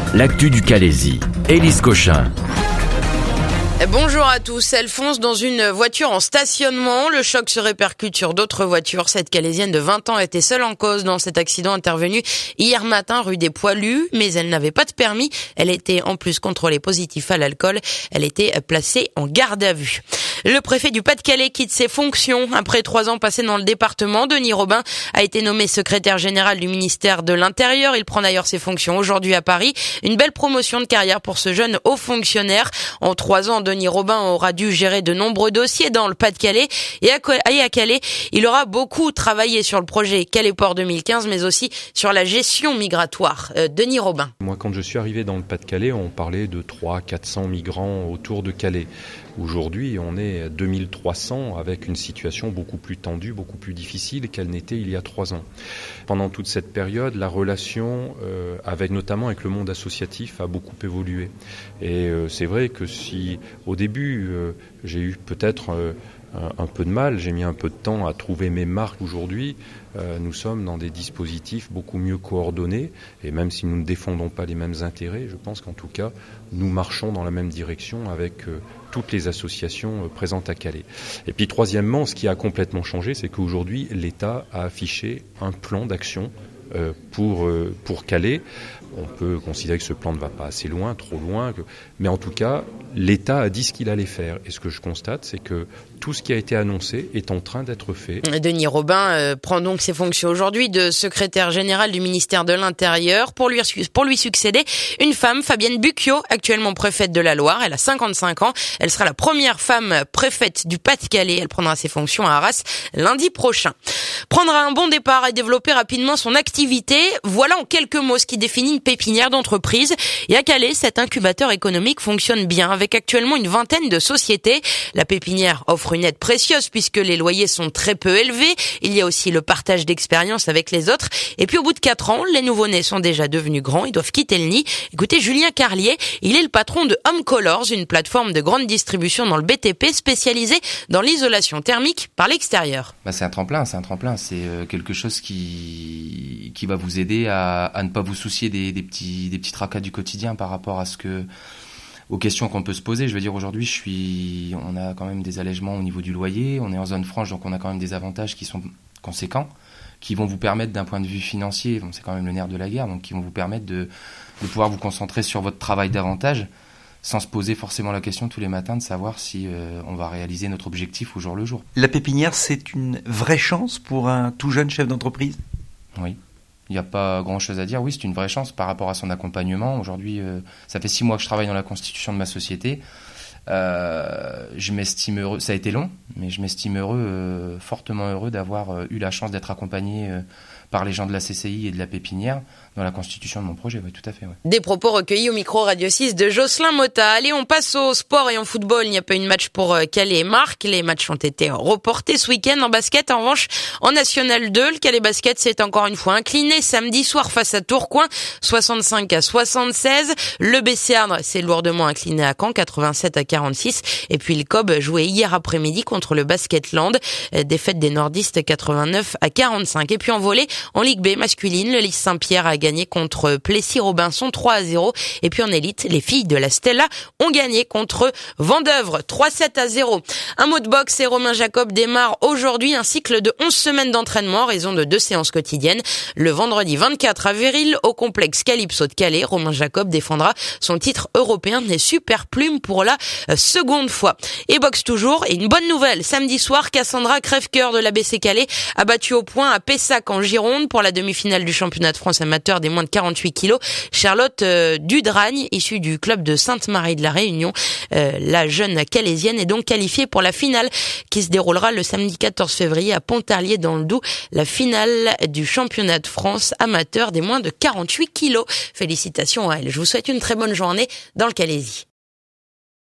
L'actu du Calaisis, Élise Cochin. Bonjour à tous. Elle fonce dans une voiture en stationnement. Le choc se répercute sur d'autres voitures. Cette Calaisienne de 20 ans était seule en cause dans cet accident intervenu hier matin rue des Poilus, mais elle n'avait pas de permis. Elle était en plus contrôlée positive à l'alcool. Elle était placée en garde à vue. Le préfet du Pas-de-Calais quitte ses fonctions. Après 3 ans passés dans le département, Denis Robin a été nommé secrétaire général du ministère de l'Intérieur. Il prend d'ailleurs ses fonctions aujourd'hui à Paris. Une belle promotion de carrière pour ce jeune haut fonctionnaire. En 3 ans, Denis Robin aura dû gérer de nombreux dossiers dans le Pas-de-Calais et à Calais, il aura beaucoup travaillé sur le projet Calais-Port 2015, mais aussi sur la gestion migratoire. Denis Robin. Moi, quand je suis arrivé dans le Pas-de-Calais, on parlait de 300-400 migrants autour de Calais. Aujourd'hui, on est à 2300 avec une situation beaucoup plus tendue, beaucoup plus difficile qu'elle n'était il y a 3 ans. Pendant toute cette période, la relation notamment avec le monde associatif a beaucoup évolué. Et c'est vrai que si au début j'ai eu peut-être un peu de mal, j'ai mis un peu de temps à trouver mes marques aujourd'hui. Nous sommes dans des dispositifs beaucoup mieux coordonnés et même si nous ne défendons pas les mêmes intérêts, je pense qu'en tout cas, nous marchons dans la même direction avec toutes les associations présentes à Calais. Et puis troisièmement, ce qui a complètement changé, c'est qu'aujourd'hui, l'État a affiché un plan d'action pour Calais. On peut considérer que ce plan ne va pas assez loin, trop loin, mais en tout cas, l'État a dit ce qu'il allait faire. Et ce que je constate, c'est que tout ce qui a été annoncé est en train d'être fait. Denis Robin prend donc ses fonctions aujourd'hui de secrétaire général du ministère de l'Intérieur. Pour lui succéder, une femme, Fabienne Bucchio, actuellement préfète de la Loire. Elle a 55 ans. Elle sera la première femme préfète du Pas-de-Calais. Elle prendra ses fonctions à Arras lundi prochain. Prendre un bon départ et développer rapidement son activité, voilà en quelques mots ce qui définit une pépinière d'entreprise. Et à Calais, cet incubateur économique fonctionne bien avec actuellement une vingtaine de sociétés. La pépinière offre une aide précieuse puisque les loyers sont très peu élevés. Il y a aussi le partage d'expérience avec les autres. Et puis au bout de 4 ans, les nouveau-nés sont déjà devenus grands. Ils doivent quitter le nid. Écoutez, Julien Carlier, il est le patron de Home Colors, une plateforme de grande distribution dans le BTP spécialisée dans l'isolation thermique par l'extérieur. C'est un tremplin. C'est quelque chose qui va vous aider à ne pas vous soucier des petits tracas du quotidien par rapport aux questions qu'on peut se poser. Je veux dire, aujourd'hui, on a quand même des allègements au niveau du loyer, on est en zone franche, donc on a quand même des avantages qui sont conséquents, qui vont vous permettre d'un point de vue financier, c'est quand même le nerf de la guerre, donc qui vont vous permettre de pouvoir vous concentrer sur votre travail davantage, sans se poser forcément la question tous les matins de savoir si on va réaliser notre objectif au jour le jour. La pépinière, c'est une vraie chance pour un tout jeune chef d'entreprise ? Oui. Il n'y a pas grand-chose à dire. Oui, c'est une vraie chance par rapport à son accompagnement. Aujourd'hui, ça fait 6 mois que je travaille dans la constitution de ma société. Je m'estime heureux. Ça a été long, mais je m'estime heureux, fortement heureux d'avoir eu la chance d'être accompagné par les gens de la CCI et de la pépinière dans la constitution de mon projet. Oui, tout à fait. Ouais. Des propos recueillis au micro Radio 6 de Jocelyn Motta. Allez, on passe au sport et en football. Il n'y a pas eu de match pour Calais et Marc. Les matchs ont été reportés ce week-end. En basket, en revanche, en National 2, le Calais Basket s'est encore une fois incliné samedi soir face à Tourcoing, 65-76. Le Bessiardre s'est lourdement incliné à Caen, 87-46. Et puis le COB jouait hier après-midi contre le Basketland. Défaite des nordistes, 89-45. Et puis en volley, en Ligue B masculine, le Lys Saint-Pierre a gagné contre Plessis-Robinson 3-0. Et puis en élite, les filles de la Stella ont gagné contre Vendeuvre 3-7-0. Un mot de boxe et Romain Jacob démarre aujourd'hui un cycle de 11 semaines d'entraînement en raison de 2 séances quotidiennes. Le vendredi 24 avril, au complexe Calypso de Calais, Romain Jacob défendra son titre européen des super plumes pour la seconde fois. Et boxe toujours, et une bonne nouvelle, samedi soir, Cassandra Crèvecoeur de l'ABC Calais a battu au point à Pessac en Gironde pour la demi-finale du championnat de France amateur des moins de 48 kilos. Charlotte Dudragne, issue du club de Sainte-Marie de la Réunion, la jeune calaisienne est donc qualifiée pour la finale qui se déroulera le samedi 14 février à Pontarlier dans le Doubs, la finale du championnat de France amateur des moins de 48 kilos. Félicitations à elle. Je vous souhaite une très bonne journée dans le Calaisis.